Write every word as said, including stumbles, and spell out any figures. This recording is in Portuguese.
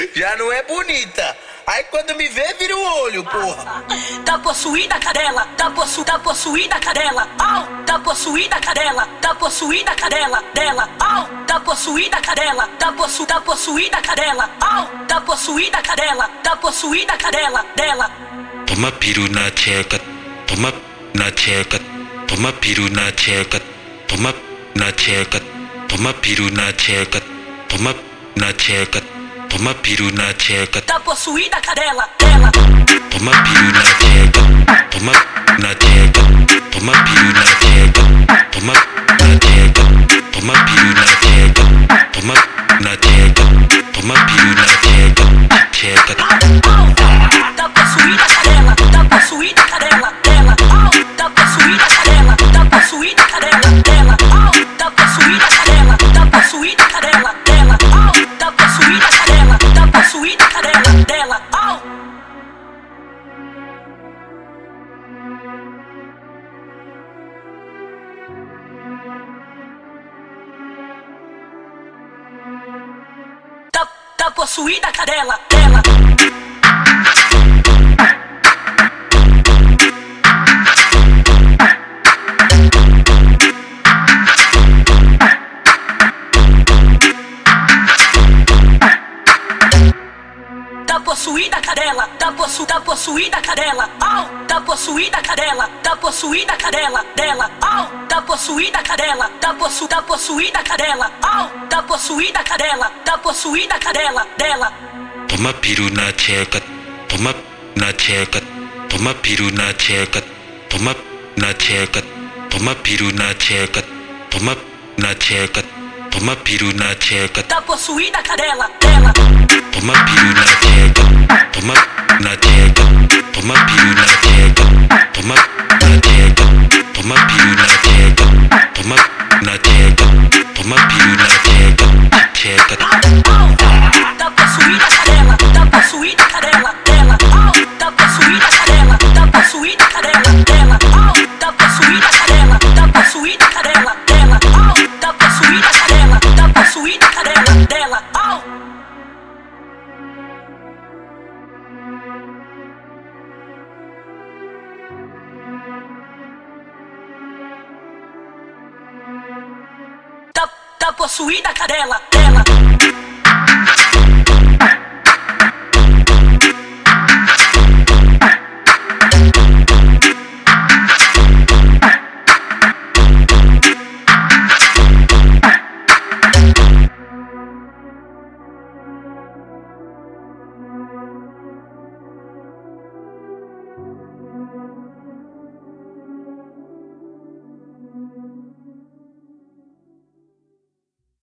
Já não é bonita. Aí quando me vê, vira o olho, porra. Tá possuída a cadela, tá, possu, tá possuída a cadela, au, tá possuída a cadela, tá possuída a cadela, dela, au, tá possuída a cadela, tá possu, tá possuída a cadela, au, tá possuída a cadela, tá possuída a cadela, dela. Toma piru na tcheca, toma na tcheca, toma piru na tcheca, toma na tcheca, toma piru na tcheca, toma na tcheca, toma piru na tcheca. Tá possuída a cadela, dela. Toma piru na tcheca, toma na tcheca, toma piru na tcheca, toma na tcheca, toma piru na tcheca, toma na tcheca, toma piru na tcheca, tcheca. Tá possuída a cadela, tá possuída a cadela, dela, au, tá possuída a cadela, tá possuída a cadela, dela, au, tá possuída a cadela, tá possuída a cadela, dela, au, tá possuída a cadela, tá possuída a cadela, dela, au. Tá, tá possuída a cadela, dela. Tá possuída a cadela, tá possu, tá possuída a cadela, au, tá possuída a cadela, tá possuída a cadela, dela, au, tá possuída a cadela, tá possu, tá possuída a cadela, au, tá possuída a cadela, tá possuída a cadela, dela. Toma piru na tcheca, toma na tcheca, toma piru na tcheca, toma na tcheca, toma piru na tcheca, toma na tcheca, toma piru na tcheca. Tá possuída a cadela, dela. Toma piru na tcheca, toma na tcheca, toma piru na tcheca, toma na tcheca, toma piru na tcheca, toma na tcheca, toma piru na tcheca, tcheca. Tá possuída a cadela, tá possuída a cadela, dela, au, tá possuída a cadela, tá possuída a cadela, dela, au, tá possuída a cadela, tá possuída a cadela, dela, au, tá possuída a cadela, tá possuída a cadela, dela, au. Tá, tá possuída a cadela, dela.